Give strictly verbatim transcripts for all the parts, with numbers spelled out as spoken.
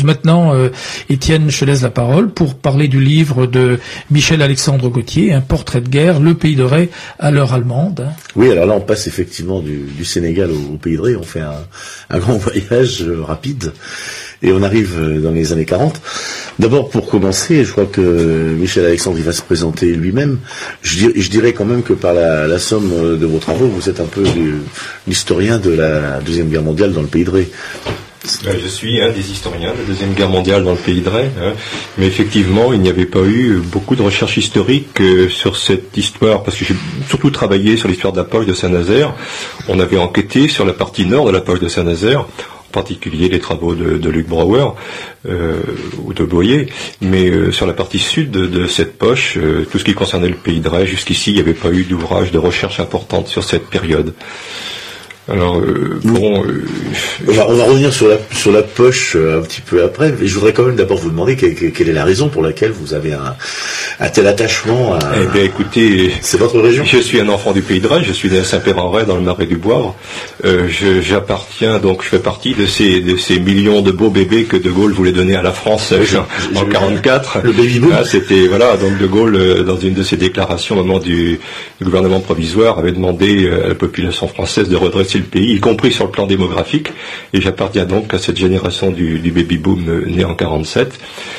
maintenant, euh, Étienne, je te laisse la parole pour parler du livre de Michel-Alexandre Gauthier, Un portrait de guerre, le pays de Ré à l'heure allemande. Oui, alors là, on passe effectivement du, du Sénégal au, au pays de Ré. On fait un, un grand voyage euh, rapide. Et on arrive dans les années quarante. D'abord, pour commencer, je crois que Michel-Alexandre, il va se présenter lui-même. Je dirais, je dirais quand même que par la, la somme de vos travaux, vous êtes un peu l'historien de la Deuxième Guerre mondiale dans le pays de Ré. Je suis un des historiens de la Deuxième Guerre mondiale dans le pays de Ré, hein. Mais effectivement, il n'y avait pas eu beaucoup de recherches historiques euh, sur cette histoire, parce que j'ai surtout travaillé sur l'histoire de la poche de Saint-Nazaire. On avait enquêté sur la partie nord de la poche de Saint-Nazaire, en particulier les travaux de, de Luc Brouwer euh, ou de Boyer, mais euh, sur la partie sud de, de cette poche, euh, tout ce qui concernait le pays de Ré, jusqu'ici, il n'y avait pas eu d'ouvrage de recherche importante sur cette période. Alors, euh, bon... Euh, on, va, on va revenir sur la, sur la poche euh, un petit peu après, mais je voudrais quand même d'abord vous demander quelle, quelle est la raison pour laquelle vous avez un, un tel attachement à... Eh bien, écoutez... C'est votre région. Je suis un enfant du pays de Ré, je suis né à Saint-Père-en-Ré, dans le Marais du Boivre. Euh, je, j'appartiens, donc je fais partie de ces, de ces millions de beaux bébés que De Gaulle voulait donner à la France euh, en, en quarante-quatre. Le baby boom. Ah, c'était, voilà, donc De Gaulle, euh, dans une de ses déclarations au moment du, du gouvernement provisoire, avait demandé euh, à la population française de redresser le pays, y compris sur le plan démographique, et j'appartiens donc à cette génération du, du baby-boom euh, né en quarante-sept.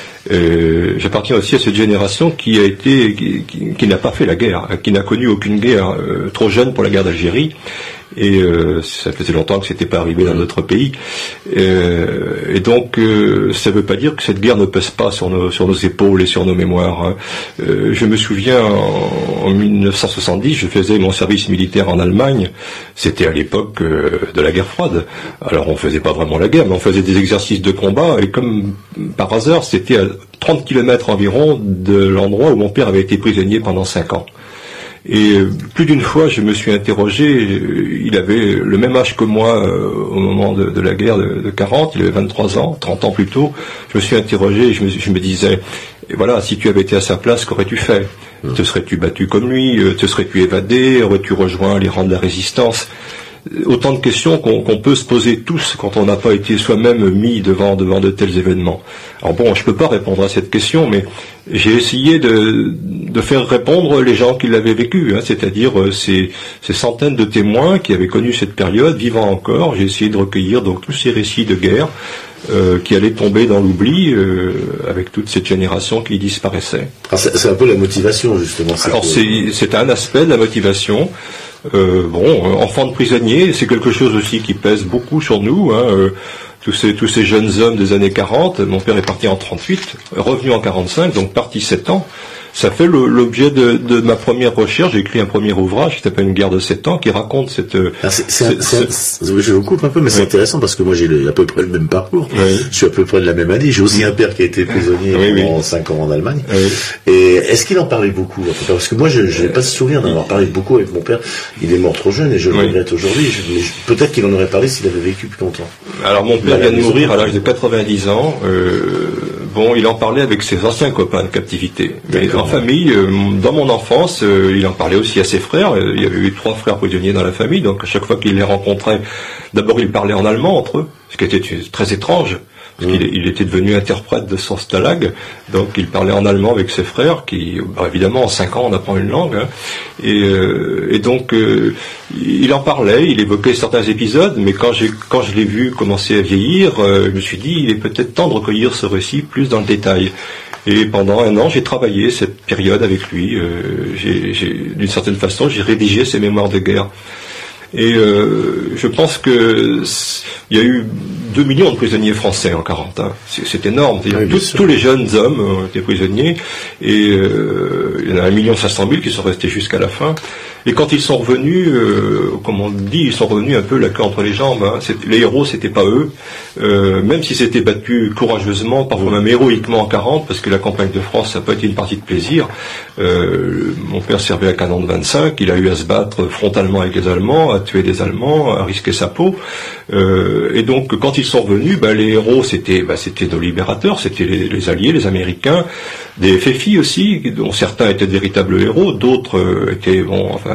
Euh, j'appartiens aussi à cette génération qui a été, qui, qui, qui n'a pas fait la guerre, qui n'a connu aucune guerre, euh, trop jeune pour la guerre d'Algérie, et euh, ça faisait longtemps que c'était pas arrivé dans notre pays, euh, et donc euh, ça ne veut pas dire que cette guerre ne pèse pas sur nos, sur nos épaules et sur nos mémoires, hein. Euh, je me souviens en, en mille neuf cent soixante-dix, je faisais mon service militaire en Allemagne. C'était à l'époque euh, de la guerre froide. Alors on faisait pas vraiment la guerre, mais on faisait des exercices de combat, et comme par hasard, c'était à trente kilomètres environ de l'endroit où mon père avait été prisonnier pendant cinq ans. Et euh, plus d'une fois, je me suis interrogé, euh, il avait le même âge que moi euh, au moment de, de la guerre de, de quarante, il avait vingt-trois ans, trente ans plus tôt. Je me suis interrogé et je me, je me disais, et voilà, si tu avais été à sa place, qu'aurais-tu fait ? Te serais-tu battu comme lui ? Te serais-tu évadé ? Aurais-tu rejoint les rangs de la résistance ? Autant de questions qu'on, qu'on peut se poser tous quand on n'a pas été soi-même mis devant, devant de tels événements. Alors bon, je peux pas répondre à cette question, mais j'ai essayé de, de faire répondre les gens qui l'avaient vécu, hein, c'est-à-dire ces, ces centaines de témoins qui avaient connu cette période, vivant encore. J'ai essayé de recueillir donc tous ces récits de guerre euh, qui allaient tomber dans l'oubli euh, avec toute cette génération qui disparaissait. Alors c'est, c'est un peu la motivation, justement. C'est Alors que... c'est, c'est un aspect de la motivation. Euh, bon, enfant de prisonnier, c'est quelque chose aussi qui pèse beaucoup sur nous, hein, euh, tous ces, tous ces jeunes hommes des années quarante. Mon père est parti en trente-huit, revenu en quarante-cinq, donc parti sept ans. Ça fait le, l'objet de, de ma première recherche. J'ai écrit un premier ouvrage qui s'appelle Une guerre de sept ans, qui raconte cette... Ah, c'est, c'est, c'est, c'est, je vous coupe un peu, mais oui. C'est intéressant parce que moi j'ai le, à peu près le même parcours. Oui. Je suis à peu près de la même année. J'ai aussi un père qui a été prisonnier oui, pendant oui. cinq ans en Allemagne. Oui. Et est-ce qu'il en parlait beaucoup ? Parce que moi je n'ai pas ce souvenir d'en avoir parlé beaucoup avec mon père. Il est mort trop jeune et je le oui. regrette aujourd'hui. Je, mais je, peut-être qu'il en aurait parlé s'il avait vécu plus longtemps. Alors mon père vient de mourir à l'âge de quatre-vingt-dix ans. Euh, bon, il en parlait avec ses anciens copains de captivité. Mais D'accord. En famille... Euh, dans mon enfance, euh, il en parlait aussi à ses frères. Euh, il y avait eu trois frères prisonniers dans la famille, donc à chaque fois qu'il les rencontrait, d'abord il parlait en allemand entre eux, ce qui était très étrange, parce mmh. qu'il il était devenu interprète de son stalag, donc il parlait en allemand avec ses frères, qui, bah, évidemment, en cinq ans, on apprend une langue, hein, et, euh, et donc euh, il en parlait, il évoquait certains épisodes, mais quand, j'ai, quand je l'ai vu commencer à vieillir, euh, je me suis dit, il est peut-être temps de recueillir ce récit plus dans le détail. Et pendant un an, j'ai travaillé cette période avec lui. Euh, j'ai, j'ai, d'une certaine façon, j'ai rédigé ses mémoires de guerre. Et euh, je pense que il y a eu deux millions de prisonniers français en quarante. Hein. C'est, c'est énorme. Oui, tous, tous les jeunes hommes ont été prisonniers. Et euh, il y en a un million cinq cent mille qui sont restés jusqu'à la fin. Et quand ils sont revenus, euh, comme on dit, ils sont revenus un peu la queue entre les jambes. Hein. C'est, les héros, c'était pas eux. Euh, même s'ils s'étaient battus courageusement, parfois même héroïquement en quarante, parce que la campagne de France, ça n'a pas été une partie de plaisir. Euh, mon père servait à canon de vingt-cinq, il a eu à se battre frontalement avec les Allemands, à tuer des Allemands, à risquer sa peau. Euh, et donc, quand ils sont revenus, bah, les héros, c'était, bah, c'était nos libérateurs, c'était les, les Alliés, les Américains, des F F I aussi, dont certains étaient de véritables héros, d'autres euh, étaient, bon, enfin,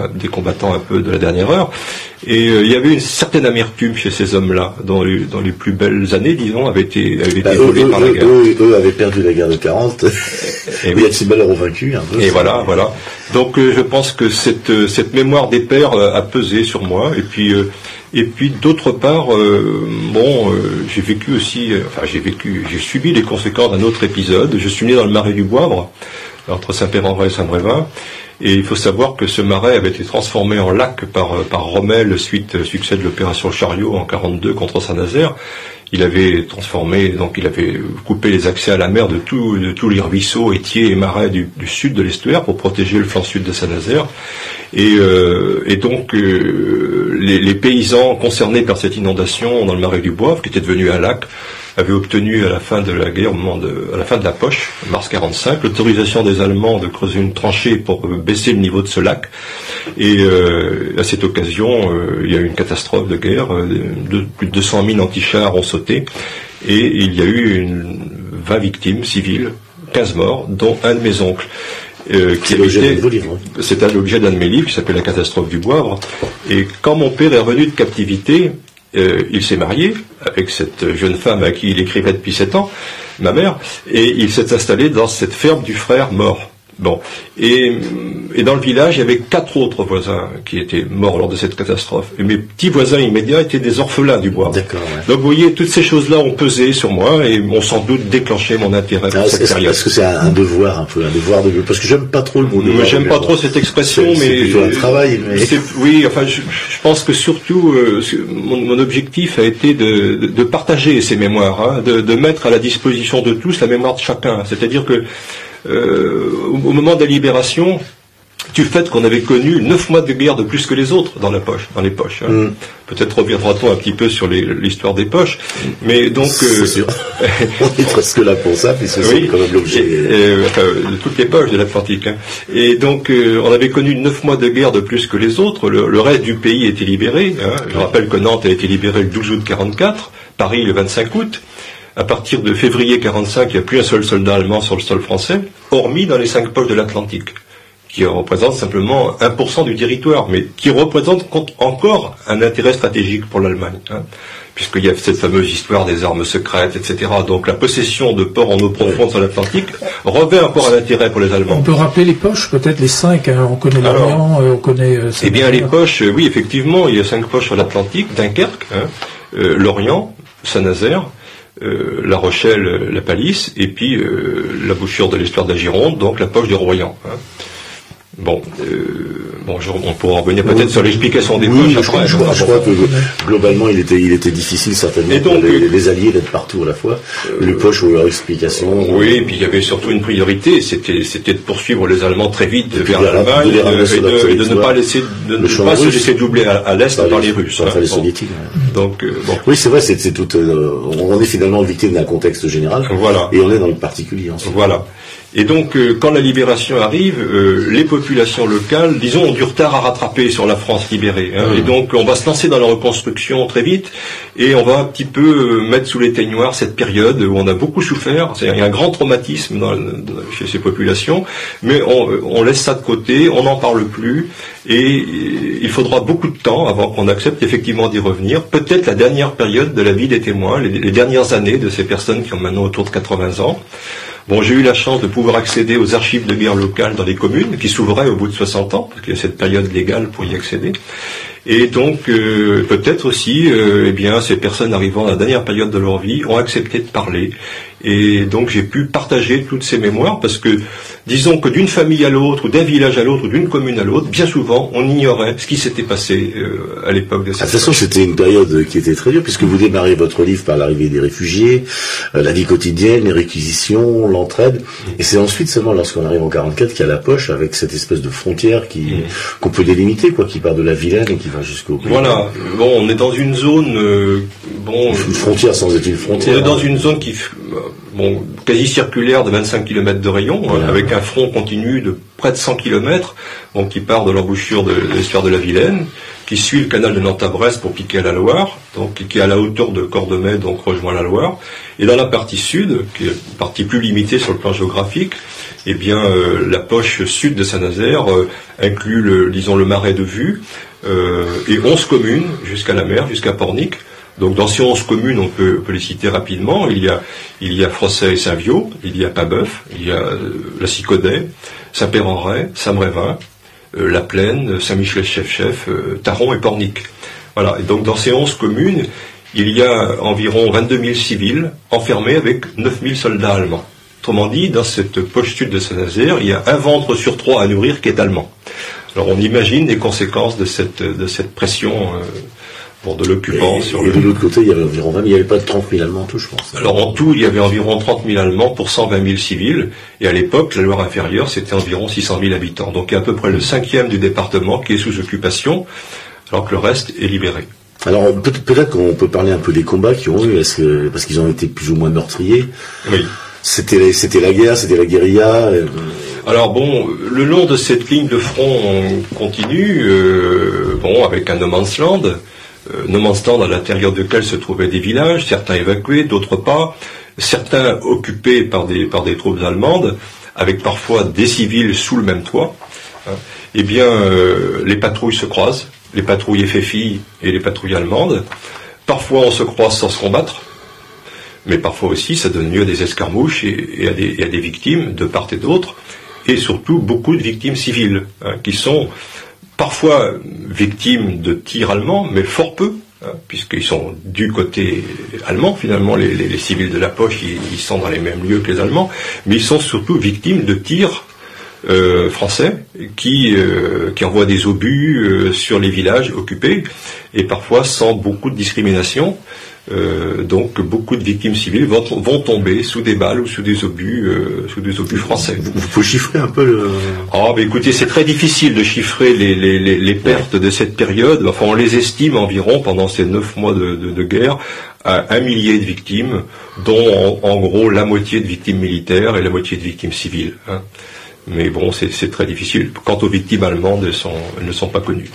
un, des combattants un peu de la dernière heure. Et euh, il y avait une certaine amertume chez ces hommes-là, dans les, dans les plus belles années, disons, avaient été, avaient été bah, volés eux, par la guerre. Eux, eux avaient perdu la guerre de quarante, et, et oui, Hannibal leur ont vaincu un peu. Et voilà, voilà. Donc euh, je pense que cette, cette mémoire des pères a pesé sur moi, et puis... Euh, Et puis d'autre part, euh, bon, euh, j'ai vécu aussi, euh, enfin j'ai vécu, j'ai subi les conséquences d'un autre épisode. Je suis né dans le marais du Boivre, entre Saint-Péray-en-Vrai et Saint-Brévin, et il faut savoir que ce marais avait été transformé en lac par, par Rommel suite au succès de l'opération Chariot en quarante-deux contre Saint-Nazaire. Il avait transformé, donc il avait coupé les accès à la mer de, tout, de tous les ruisseaux, étiers et marais du, du sud de l'estuaire pour protéger le flanc sud de Saint-Nazaire. Et, euh, et donc euh, les, les paysans concernés par cette inondation dans le marais du Boivre, qui était devenu un lac, avaient obtenu à la fin de la guerre, au moment de, à la fin de la poche, mars quarante-cinq, l'autorisation des Allemands de creuser une tranchée pour baisser le niveau de ce lac. Et euh, à cette occasion, euh, il y a eu une catastrophe de guerre. De, plus de deux cents mines anti-chars ont sauté, et il y a eu une, vingt victimes civiles, quinze morts, dont un de mes oncles. Euh, qui c'est l'objet de vos livres. C'était l'objet d'un de mes livres qui s'appelle La catastrophe du Boivre. Et quand mon père est revenu de captivité, euh, il s'est marié avec cette jeune femme à qui il écrivait depuis sept ans, ma mère, et il s'est installé dans cette ferme du frère mort. Bon, et, et dans le village, il y avait quatre autres voisins qui étaient morts lors de cette catastrophe. Et mes petits voisins immédiats étaient des orphelins du Bois. D'accord. Ouais. Donc vous voyez, toutes ces choses-là ont pesé sur moi et ont sans doute déclenché mon intérêt pour ah, cette est-ce, période. Est-ce que c'est un, un devoir un peu, un devoir de, parce que j'aime pas trop le mot devoir. Moi, j'aime pas trop cette expression, c'est, mais c'est plutôt un travail. Mais... c'est, oui, enfin, je, je pense que surtout, euh, mon, mon objectif a été de, de, de partager ces mémoires, hein, de, de mettre à la disposition de tous la mémoire de chacun. C'est-à-dire que Euh, au moment de la libération, du fait qu'on avait connu neuf mois de guerre de plus que les autres dans la poche, dans les poches. Hein. Mm. Peut-être reviendra-t-on un petit peu sur les, l'histoire des poches, mais donc c'est euh, sûr. On est presque là pour ça, puisque oui, c'est quand même l'objet et, et, enfin, de toutes les poches de l'Atlantique. Hein. Et donc, euh, on avait connu neuf mois de guerre de plus que les autres. Le, le reste du pays était libéré. Hein. Je rappelle que Nantes a été libérée le douze août quarante-quatre, Paris le vingt-cinq août. À partir de février quarante-cinq, il n'y a plus un seul soldat allemand sur le sol français, hormis dans les cinq poches de l'Atlantique, qui représentent simplement un pour cent du territoire, mais qui représentent encore un intérêt stratégique pour l'Allemagne, hein, puisqu'il y a cette fameuse histoire des armes secrètes, et cetera. Donc la possession de ports en eau profonde sur l'Atlantique revêt encore un intérêt pour les Allemands. On peut rappeler les poches, peut-être les cinq, hein, on connaît l'Orient, euh, on connaît... Euh, eh bien les poches, euh, oui, effectivement, il y a cinq poches sur l'Atlantique, Dunkerque, hein, euh, l'Orient, Saint-Nazaire, Euh, La Rochelle, la Palisse, et puis euh, la bouchure de l'histoire de la Gironde, donc la poche du Royan. Hein. Bon, euh, bon, je, on pourra revenir peut-être oui, sur l'explication des oui, poches après. Je, je, je crois que globalement, il était, il était difficile certainement donc, pour les, les alliés d'être partout à la fois. Euh, les poches ont leur explication. Oui, et puis il y avait surtout une priorité, c'était, c'était de poursuivre les Allemands très vite vers l'Allemagne et, de, et de ne pas laisser, de ne pas se laisser doubler à, à l'est par les, les Russes. Enfin, hein, les bon. Soviétiques. Ouais. Donc, euh, bon. Oui, c'est vrai, c'est, c'est tout. Euh, on est finalement victime d'un contexte général. Voilà. Et on est dans le particulier ensuite. Voilà. Et donc, euh, quand la libération arrive, euh, les populations locales, disons, ont du retard à rattraper sur la France libérée. Hein, mmh. Et donc, on va se lancer dans la reconstruction très vite, et on va un petit peu euh, mettre sous l'éteignoir cette période où on a beaucoup souffert. C'est, il y a un grand traumatisme dans, dans, chez ces populations, mais on, on laisse ça de côté, on n'en parle plus, et il faudra beaucoup de temps avant qu'on accepte effectivement d'y revenir. Peut-être la dernière période de la vie des témoins, les, les dernières années de ces personnes qui ont maintenant autour de quatre-vingts ans. Bon, j'ai eu la chance de pouvoir accéder aux archives de guerre locales dans les communes, qui s'ouvraient au bout de soixante ans, parce qu'il y a cette période légale pour y accéder. Et donc, euh, peut-être aussi, euh, eh bien, ces personnes arrivant à la dernière période de leur vie ont accepté de parler. Et donc, j'ai pu partager toutes ces mémoires, parce que, disons que d'une famille à l'autre, ou d'un village à l'autre, ou d'une commune à l'autre, bien souvent, on ignorait ce qui s'était passé euh, à l'époque de cette... De toute façon, c'était une période qui était très dure, puisque vous démarrez votre livre par l'arrivée des réfugiés, euh, la vie quotidienne, les réquisitions, l'entraide, et c'est ensuite seulement lorsqu'on arrive en quarante-quatre qu'il y a la poche, avec cette espèce de frontière qui, mmh. qu'on peut délimiter, quoi, qui part de la Vilaine et qui va jusqu'au... Voilà. Bon, on est dans une zone... Euh, bon, une frontière sans être une frontière. On est dans une zone qui... Bon, quasi circulaire de vingt-cinq kilomètres de rayon, voilà. Avec un front continu de près de cent kilomètres, donc qui part de l'embouchure de, de l'estuaire de la Vilaine, qui suit le canal de Nantes à Brest pour piquer à la Loire, donc qui est à la hauteur de Cordemais, donc rejoint la Loire. Et dans la partie sud, qui est une partie plus limitée sur le plan géographique, eh bien, euh, la poche sud de Saint-Nazaire euh, inclut, le, disons, le marais de Vue euh, et onze communes jusqu'à la mer, jusqu'à Pornic. Donc, dans ces onze communes, on peut, on peut les citer rapidement. Il y a, il y a Frosset et Saint-Viaud, il y a Pabeuf, il y a euh, la Sicaudet, Saint-Péran-Ray, Saint-Brévin, euh, La Plaine, Saint-Michel-Chef-Chef, euh, Taron et Pornic. Voilà. Et donc, dans ces onze communes, il y a environ vingt-deux mille civils enfermés avec neuf mille soldats allemands. Autrement dit, dans cette poche sud de Saint-Nazaire, il y a un ventre sur trois à nourrir qui est allemand. Alors, on imagine les conséquences de cette, de cette pression euh, bon, de l'occupant. Et, sur et le... de l'autre côté, il y avait environ vingt mille, il n'y avait pas de trente mille Allemands en tout, je pense. Alors, en tout, il y avait environ trente mille Allemands pour cent vingt mille civils. Et à l'époque, la Loire inférieure, c'était environ six cent mille habitants. Donc, il y a à peu près le cinquième du département qui est sous occupation, alors que le reste est libéré. Alors, peut- peut-être qu'on peut parler un peu des combats qu'ils ont eu, est-ce que, parce qu'ils ont été plus ou moins meurtriers. Oui. C'était, c'était la guerre, c'était la guérilla. Euh... Alors bon, le long de cette ligne de front continue, euh, bon, avec un no man's land, euh, no man's land à l'intérieur duquel se trouvaient des villages, certains évacués, d'autres pas, certains occupés par des, par des troupes allemandes, avec parfois des civils sous le même toit. Hein. Eh bien, euh, les patrouilles se croisent, les patrouilles F F I et les patrouilles allemandes. Parfois, on se croise sans se combattre. Mais parfois aussi, ça donne lieu à des escarmouches et, et, à, des, et à des victimes de part et d'autre, et surtout beaucoup de victimes civiles, hein, qui sont parfois victimes de tirs allemands, mais fort peu, hein, puisqu'ils sont du côté allemand, finalement, les, les, les civils de la poche, ils, ils sont dans les mêmes lieux que les Allemands, mais ils sont surtout victimes de tirs euh, français qui, euh, qui envoient des obus euh, sur les villages occupés, et parfois sans beaucoup de discrimination. Euh, donc beaucoup de victimes civiles vont, vont tomber sous des balles ou sous des obus, euh, sous des obus français. Vous, vous pouvez chiffrer un peu le... Oh, mais écoutez, c'est très difficile de chiffrer les, les, les, les pertes de cette période. Enfin, on les estime environ pendant ces neuf mois de, de, de guerre à un millier de victimes, dont en, en gros la moitié de victimes militaires et la moitié de victimes civiles. Hein. Mais bon, c'est, c'est très difficile. Quant aux victimes allemandes, elles, sont, elles ne sont pas connues.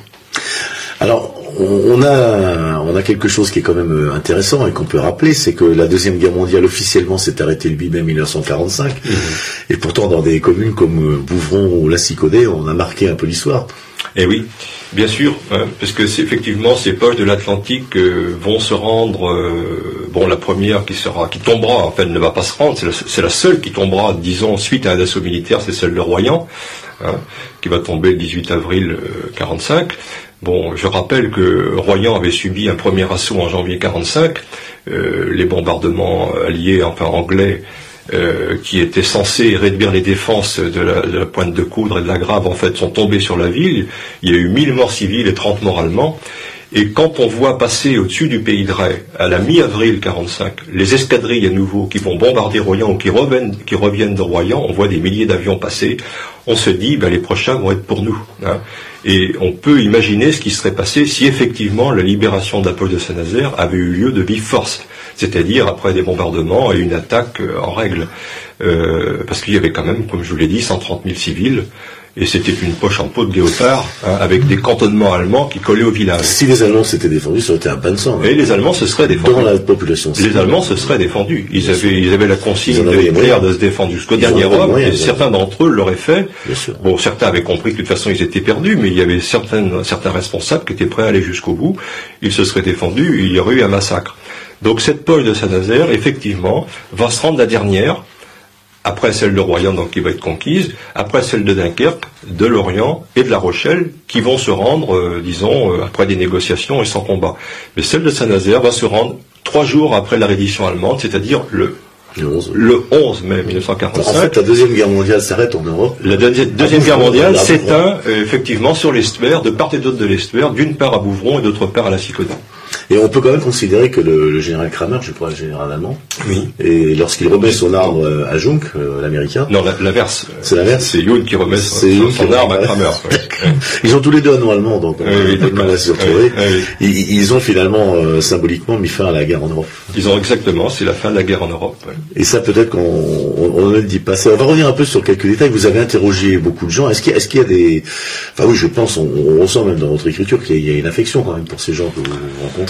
Alors, on a, on a quelque chose qui est quand même intéressant et qu'on peut rappeler, c'est que la Deuxième Guerre mondiale officiellement s'est arrêtée le huit mai mille neuf cent quarante-cinq, mmh. et pourtant dans des communes comme Bouvron ou la Sicaudet, on a marqué un peu l'histoire. Eh oui, bien sûr, hein, parce que c'est, effectivement ces poches de l'Atlantique euh, vont se rendre. Euh, bon, la première qui sera, qui tombera, en fait, elle ne va pas se rendre. C'est la, c'est la seule qui tombera, disons, suite à un assaut militaire, c'est celle de Royan, hein, qui va tomber le dix-huit avril euh, quarante-cinq. Bon, je rappelle que Royan avait subi un premier assaut en janvier quarante-cinq. Euh, les bombardements alliés, enfin anglais, euh, qui étaient censés réduire les défenses de la, de la Pointe de Coudre et de la Grave, en fait, sont tombés sur la ville. Il y a eu mille morts civils et trente morts allemands. Et quand on voit passer au-dessus du pays de Ré, à la mi-avril quarante-cinq, les escadrilles à nouveau qui vont bombarder Royan ou qui reviennent, qui reviennent de Royan, on voit des milliers d'avions passer, on se dit, ben, les prochains vont être pour nous. Hein. Et on peut imaginer ce qui serait passé si effectivement la libération de la poche de Saint-Nazaire avait eu lieu de vive force, c'est-à-dire après des bombardements et une attaque en règle. Euh, parce qu'il y avait quand même, comme je vous l'ai dit, cent trente mille civils, et c'était une poche en peau de léopard, hein, avec des cantonnements allemands qui collaient au village. Si les Allemands s'étaient défendus, ça aurait été un bain de sang. Hein. Et les Allemands se seraient défendus. Dans la population. Les Allemands se seraient défendus. Ils avaient, ils avaient la consigne de Hitler de se défendre jusqu'au ils dernier homme, et certains d'entre eux l'auraient fait. Bon, certains avaient compris que de toute façon ils étaient perdus, mais il y avait certaines, certains responsables qui étaient prêts à aller jusqu'au bout. Ils se seraient défendus, il y aurait eu un massacre. Donc cette poche de Saint-Nazaire, effectivement, va se rendre la dernière, après celle de Royan, donc qui va être conquise, après celle de Dunkerque, de Lorient et de La Rochelle, qui vont se rendre, euh, disons, euh, après des négociations et sans combat. Mais celle de Saint-Nazaire va se rendre trois jours après la reddition allemande, c'est-à-dire le, le, onze. le onze mai mille neuf cent quarante-cinq. En fait, la Deuxième Guerre mondiale s'arrête en Europe. La deuxi- Deuxième Guerre mondiale s'éteint, euh, effectivement, sur l'estuaire, de part et d'autre de l'estuaire, d'une part à Bouvron et d'autre part à la Sicaudet. Et on peut quand même considérer que le, le général Kramer, je crois, le général allemand, oui. et lorsqu'il remet son arme à Junk, euh, l'américain. Non, la, l'inverse. C'est l'inverse. C'est Youn qui remet son, son, son arme à Kramer. Ouais. Ils ont tous les deux un nom allemand, donc on oui, a pas de mal à s'y retrouver. Oui, oui. Ils, ils ont finalement, euh, symboliquement, mis fin à la guerre en Europe. Ils ont exactement, c'est la fin de la guerre en Europe. Ouais. Et ça, peut-être qu'on on, on ne le dit pas. On va revenir un peu sur quelques détails. Vous avez interrogé beaucoup de gens. Est-ce qu'il y a, est-ce qu'il y a des... Enfin oui, je pense, on, on ressent même dans votre écriture qu'il y a, il y a une affection quand même pour ces gens que vous rencontrez.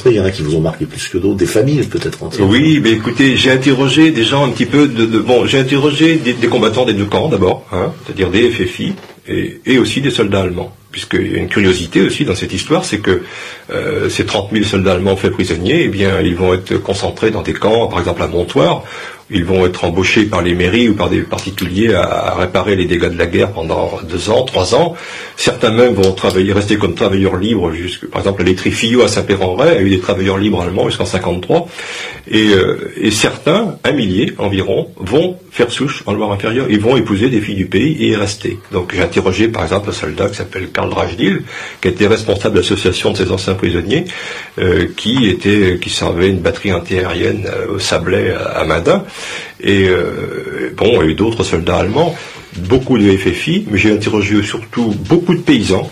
rencontrés, il y en a qui vous ont marqué plus que d'autres, des familles peut-être entières. Oui, mais écoutez, j'ai interrogé des gens un petit peu de, de bon, j'ai interrogé des, des combattants des deux camps d'abord, hein, c'est-à-dire des F F I et, et aussi des soldats allemands. Puisqu'il y a une curiosité aussi dans cette histoire, c'est que euh, ces trente mille soldats allemands faits prisonniers, eh bien, ils vont être concentrés dans des camps, par exemple à Montoire. Ils vont être embauchés par les mairies ou par des particuliers à, à réparer les dégâts de la guerre pendant deux ans, trois ans. Certains même vont travailler, rester comme travailleurs libres jusque, par exemple, les Trifillo à Saint-Péran-Ray a eu des travailleurs libres allemands jusqu'en cinquante-trois. Et, euh, et certains, un millier environ, vont faire souche en Loire-Inférieure. Ils vont épouser des filles du pays et y rester. Donc j'ai interrogé par exemple un soldat qui s'appelle Karl Drajdil, qui était responsable de l'association de ces anciens prisonniers, euh, qui était, qui servait une batterie antiaérienne euh, au Sablé à, à Madin. Et euh, bon, il y a eu d'autres soldats allemands, beaucoup de F F I, mais j'ai interrogé surtout beaucoup de paysans,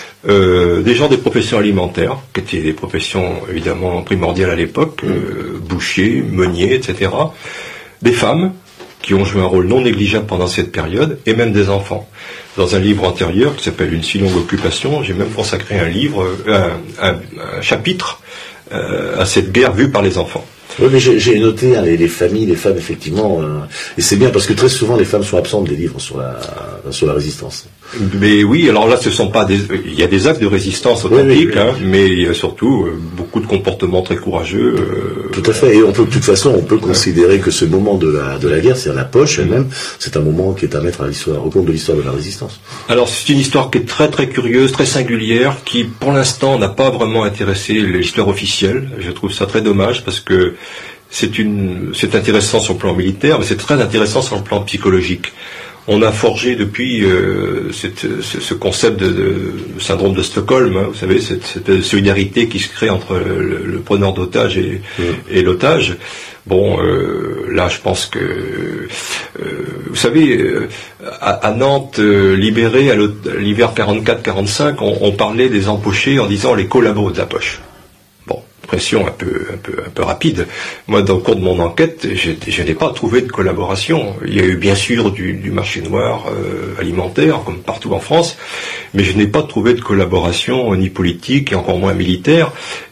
euh, des gens des professions alimentaires, qui étaient des professions évidemment primordiales à l'époque, euh, bouchers, meuniers, et cetera. Des femmes, qui ont joué un rôle non négligeable pendant cette période, et même des enfants. Dans un livre antérieur qui s'appelle Une si longue occupation, j'ai même consacré un livre, un, un, un chapitre euh, à cette guerre vue par les enfants. Oui, mais j'ai, j'ai noté hein, les, les familles, les femmes, effectivement, euh, et c'est bien parce que très souvent les femmes sont absentes des livres sur la sur la résistance. Mais oui, alors là, ce sont pas des, il y a des actes de résistance authentiques, oui, oui, oui. Hein, mais il y a surtout euh, beaucoup de comportements très courageux. Euh, Tout à fait. Et on peut, de toute façon, on peut considérer que ce moment de la de la guerre, c'est-à-dire la poche elle-même, c'est un moment qui est à mettre à l'histoire, au compte de l'histoire de la résistance. Alors c'est une histoire qui est très très curieuse, très singulière, qui pour l'instant n'a pas vraiment intéressé l'histoire officielle. Je trouve ça très dommage parce que c'est une, c'est intéressant sur le plan militaire, mais c'est très intéressant sur le plan psychologique. On a forgé depuis euh, cette, ce, ce concept de, de syndrome de Stockholm, hein, vous savez, cette, cette solidarité qui se crée entre le, le preneur d'otage et, mmh. et l'otage. Bon, euh, là, je pense que, euh, vous savez, euh, à, à Nantes, euh, libéré à l'hiver quarante-quatre quarante-cinq, on, on parlait des empochés en disant les collabos de la poche. Pression un peu, un peu, un peu rapide. Moi, dans le cours de mon enquête, je, je n'ai pas trouvé de collaboration. Il y a eu bien sûr du, du marché noir euh, alimentaire, comme partout en France, mais je n'ai pas trouvé de collaboration ni politique et encore moins militaire.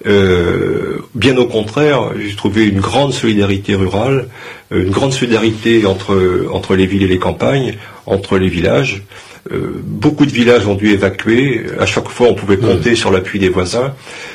Euh, bien au contraire, j'ai trouvé une grande solidarité rurale, une grande solidarité entre entre les villes et les campagnes, entre les villages. Euh, beaucoup de villages ont dû évacuer. À chaque fois, on pouvait compter mmh. sur l'appui des voisins.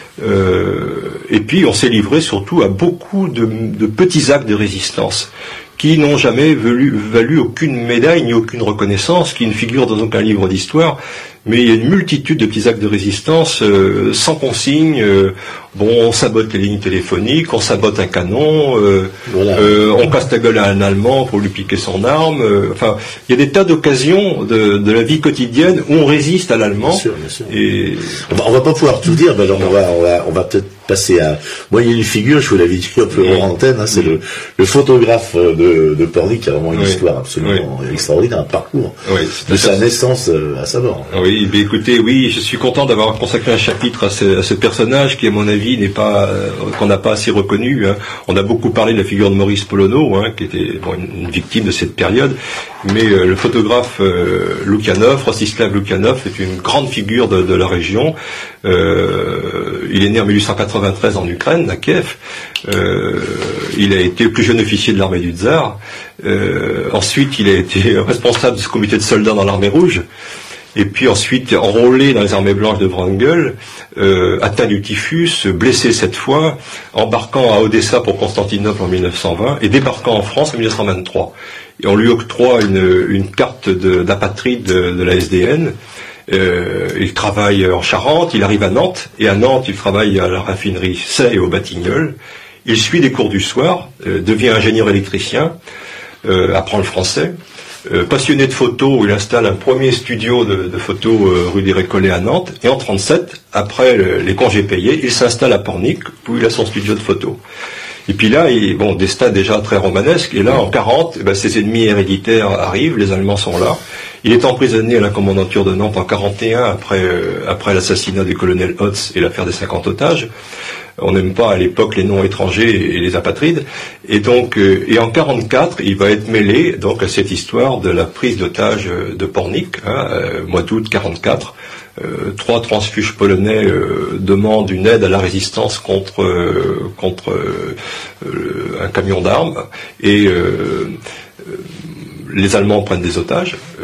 Euh, et puis on s'est livré surtout à beaucoup de, de petits actes de résistance qui n'ont jamais valu, valu aucune médaille ni aucune reconnaissance, qui ne figurent dans aucun livre d'histoire, mais il y a une multitude de petits actes de résistance euh, sans consigne. Euh, bon, on sabote les lignes téléphoniques, on sabote un canon, euh, voilà. euh, on casse la gueule à un Allemand pour lui piquer son arme. Euh, enfin, il y a des tas d'occasions de, de la vie quotidienne où on résiste à l'Allemand. Bien sûr, bien sûr. Et on va, on va pas pouvoir tout dire, mais alors on va, on va, on va peut-être passer à. Moi, il y a une figure, je vous l'avais dit un peu oui. en antenne, hein, c'est oui. le, le photographe de, de Pornic qui a vraiment une oui. histoire absolument oui. extraordinaire, un parcours oui, de sa naissance à sa mort. Oui, mais écoutez, oui, je suis content d'avoir consacré un chapitre à ce, à ce personnage qui, à mon avis, n'est pas, euh, qu'on n'a pas assez reconnu. Hein. On a beaucoup parlé de la figure de Maurice Polonneau, hein, qui était bon, une, une victime de cette période, mais euh, le photographe euh, Loukhanov, Rostislav Loukhanov, est une grande figure de, de la région. Euh, il est né en mille huit cent quatre-vingt-treize en Ukraine, à Kiev. Euh, il a été le plus jeune officier de l'armée du tsar. Euh, ensuite, il a été responsable du comité de soldats dans l'armée rouge. Et puis ensuite enrôlé dans les armées blanches de Wrangel, euh, atteint du typhus, blessé cette fois, embarquant à Odessa pour Constantinople en mille neuf cent vingt et débarquant en France en mille neuf cent vingt-trois. Et on lui octroie une, une carte de, d'apatride de, de la S D N. Euh, il travaille en Charente, il arrive à Nantes, et à Nantes il travaille à la raffinerie Say et au Batignolles. Il suit des cours du soir, euh, devient ingénieur électricien, euh, apprend le français. Euh, passionné de photos, il installe un premier studio de, de photos euh, rue des Récollets à Nantes, et en trente-sept, après le, les congés payés, il s'installe à Pornic, où il a son studio de photos. Et puis là, il, bon, destin déjà très romanesque, et là, en quarante, eh ben, ses ennemis héréditaires arrivent, les Allemands sont là. Il est emprisonné à la commandanture de Nantes en quarante et un, après, euh, après l'assassinat du colonel Hotz et l'affaire des cinquante otages. On n'aime pas à l'époque les noms étrangers et les apatrides. Et donc, euh, et en quarante-quatre, il va être mêlé donc à cette histoire de la prise d'otage de Pornic, hein, euh, mois d'août quarante-quatre, euh, trois transfuges polonais euh, demandent une aide à la résistance contre euh, contre euh, un camion d'armes et euh, euh, les Allemands prennent des otages, euh,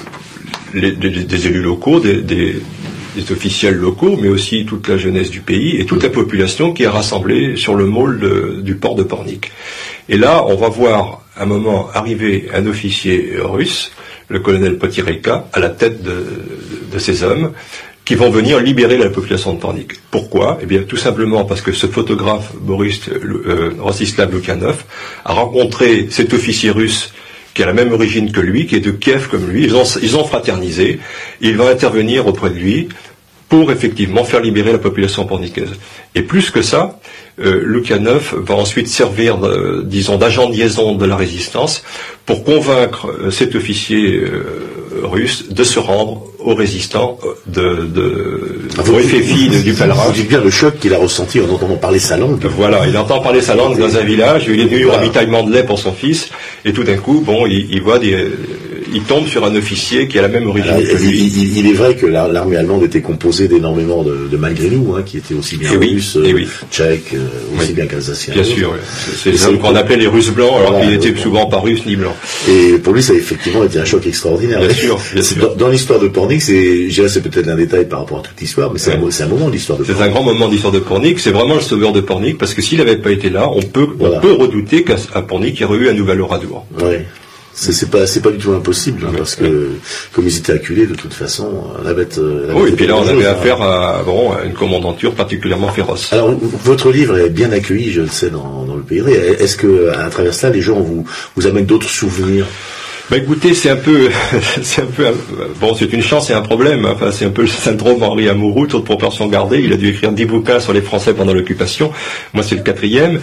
les, des, des élus locaux, des, des, des officiels locaux, mais aussi toute la jeunesse du pays et toute la population qui est rassemblée sur le môle de, du port de Pornic. Et là, on va voir à un moment arriver un officier russe, le colonel Potireïka, à la tête de, de, de ces hommes, qui vont venir libérer la population de Pornic. Pourquoi ? Eh bien, tout simplement parce que ce photographe, Boris euh, Rostislav Lukyanov, a rencontré cet officier russe qui a la même origine que lui, qui est de Kiev comme lui. Ils ont, ils ont fraternisé. Il va intervenir auprès de lui pour effectivement faire libérer la population pornicaise. Et plus que ça, euh, Lukyanov va ensuite servir, euh, disons, d'agent de liaison de la résistance pour convaincre euh, cet officier euh, russe de se rendre aux résistants de, de, ah, au F F I de, du pèlerin. Vous dites bien le choc qu'il a ressenti en entendant parler sa langue. Voilà, il entend parler sa langue dans un village, il est venu au ravitaillement de lait pour son fils, et tout d'un coup, bon, il, il voit des, il tombe sur un officier qui a la même origine Alors, que lui. Il, il, il est vrai que l'armée allemande était composée d'énormément de, de malgré nous, hein, qui étaient aussi bien et russes, oui, oui. tchèques, euh, aussi oui. bien qu'alsaciens. Bien sûr, oui. C'est des hommes qu'on appelait les Russes blancs, alors voilà, qu'ils n'étaient souvent pas russes ni blancs. Et pour lui, ça a effectivement été un choc extraordinaire. Bien sûr, bien sûr. Dans, dans l'histoire de Pornic, c'est, je dirais, c'est peut-être un détail par rapport à toute l'histoire, mais c'est ouais. un, un moment de l'histoire de Pornic. C'est un grand moment de l'histoire de Pornic, c'est vraiment le sauveur de Pornic, parce que s'il n'avait pas été là, on peut, voilà. on peut redouter qu'à Pornic, il y aurait eu un nouvel Oradour. Ouais. C'est, c'est pas, c'est pas du tout impossible, hein, parce que, comme ils étaient acculés, de toute façon, la bête, la oui, bête et puis là, on avait hein. affaire à, bon, à une commandanture particulièrement féroce. Alors, votre livre est bien accueilli, je le sais, dans, dans le pays. Est-ce que, à travers cela, les gens vous, vous amènent d'autres souvenirs? Bah écoutez, c'est un peu, c'est un peu, bon, c'est une chance et un problème. Hein. Enfin, c'est un peu le syndrome Henri Amouroux, toute proportion gardée. Il a dû écrire dix bouquins sur les Français pendant l'occupation. Moi, c'est le quatrième.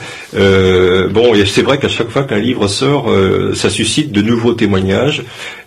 Euh, bon, et c'est vrai qu'à chaque fois qu'un livre sort, euh, ça suscite de nouveaux témoignages.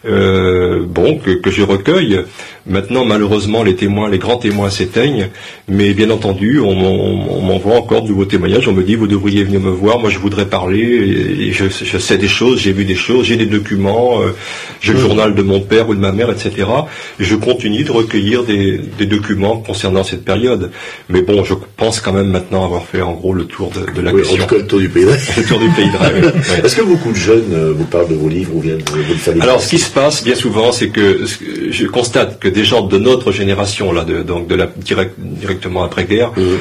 Euh, bon, que, que je recueille. Maintenant, malheureusement, les témoins, les grands témoins s'éteignent. Mais bien entendu, on, on, on m'envoie encore de nouveaux témoignages. On me dit, vous devriez venir me voir. Moi, je voudrais parler. Et je, je sais des choses, j'ai vu des choses, j'ai des documents. Euh, j'ai le mmh. journal de mon père ou de ma mère, et cetera. Et je continue de recueillir des, des documents concernant cette période. Mais bon, je pense quand même maintenant avoir fait en gros le tour de, de la oui, question. En tout cas, le tour du pays de Ré. Le tour du pays de Ré, oui. Ouais. Est-ce que beaucoup de jeunes euh, vous parlent de vos livres ou viennent de vous le faire? Alors, ce qui se passe bien souvent, c'est que je constate que des gens de notre génération, là, de, donc de la direct, directement après-guerre, mmh.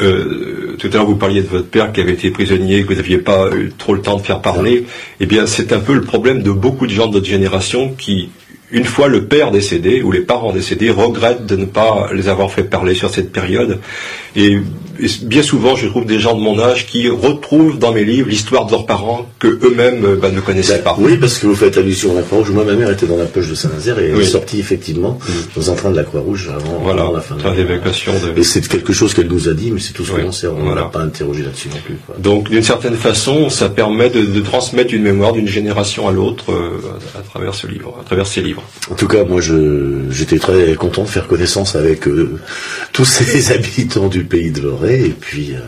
Euh, tout à l'heure vous parliez de votre père qui avait été prisonnier, que vous n'aviez pas eu trop le temps de faire parler. Eh bien, c'est un peu le problème de beaucoup de gens de notre génération qui, une fois le père décédé ou les parents décédés, regrettent de ne pas les avoir fait parler sur cette période. Et, et bien souvent, je trouve des gens de mon âge qui retrouvent dans mes livres l'histoire de leurs parents que eux-mêmes bah, ne connaissaient bah, pas. Oui, parce que vous faites allusion à la Croix-Rouge. Moi, ma mère était dans la poche de Saint-Nazaire et elle oui. est sortie effectivement mmh. dans un train de la Croix-Rouge avant, voilà, avant la fin de la d'évacuation. De... Et c'est quelque chose qu'elle nous a dit, mais c'est tout ce oui. qu'on sait. On ne voilà. l'a pas interrogé là-dessus non plus. Quoi. Donc, d'une certaine façon, ça permet de, de transmettre une mémoire d'une génération à l'autre euh, à, à travers ce livre, à travers ces livres. En tout cas, moi, je, j'étais très content de faire connaissance avec euh, tous ces habitants du pays de Lorraine. Et puis, euh,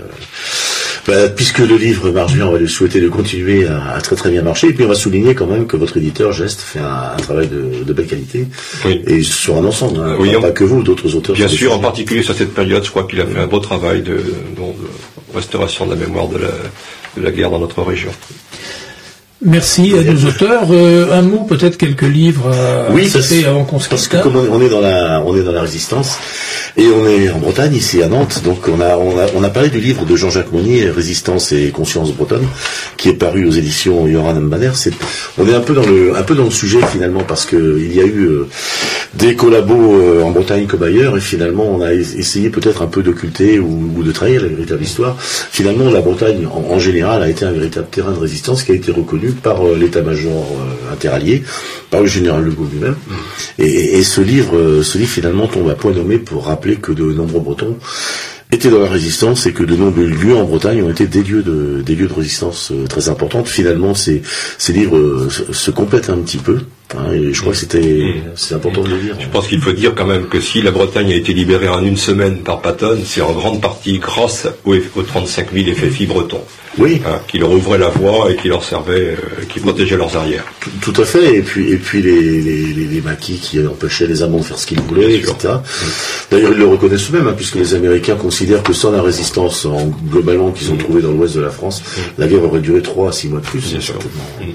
bah, puisque le livre marche bien, on va lui souhaiter de continuer à, à très très bien marcher. Et puis, on va souligner quand même que votre éditeur, Geste, fait un, un travail de, de belle qualité. Oui. Et sur un ensemble, hein, oui, pas, on... pas que vous, d'autres auteurs. Bien sûr, en particulier sur cette période, je crois qu'il a fait un beau travail de, de, de restauration de la mémoire de la, de la guerre dans notre région. Merci à nos auteurs. Euh, un mot, peut-être quelques livres à oui, citer avant qu'on se parce que comme on est dans la, on est dans la résistance et on est en Bretagne ici à Nantes, donc on a, on a, on a parlé du livre de Jean-Jacques Monnier, Résistance et conscience bretonne, qui est paru aux éditions Yoran Mbaner. C'est, on est un peu dans le, un peu dans le sujet finalement parce que il y a eu euh, des collabos euh, en Bretagne comme ailleurs et finalement on a essayé peut-être un peu d'occulter ou, ou de trahir la véritable histoire. Finalement, la Bretagne en, en général a été un véritable terrain de résistance qui a été reconnu par euh, l'état-major euh, interallié, par le général Legault lui-même. Mmh. Et, et, et ce livre, euh, ce livre finalement tombe à point nommé pour rappeler que de nombreux Bretons étaient dans la résistance et que de nombreux lieux en Bretagne ont été des lieux de, des lieux de résistance euh, très importantes. Finalement, ces, ces livres euh, se, se complètent un petit peu. Hein, et je crois que c'était, c'est important de le dire. Je pense qu'il faut dire quand même que si la Bretagne a été libérée en une semaine par Patton, c'est en grande partie grâce aux, aux trente-cinq mille F F I bretons. Oui. Hein, qui leur ouvraient la voie et qui leur servaient, euh, qui protégeaient leurs arrières. Tout, tout à fait. Et puis, et puis les, les, les, les maquis qui empêchaient les Allemands de faire ce qu'ils voulaient, et cetera. D'ailleurs, ils le reconnaissent eux-mêmes, hein, puisque les Américains considèrent que sans la résistance, en, globalement, qu'ils ont trouvée dans l'ouest de la France, la guerre aurait duré trois à six mois de plus. Bien sûr.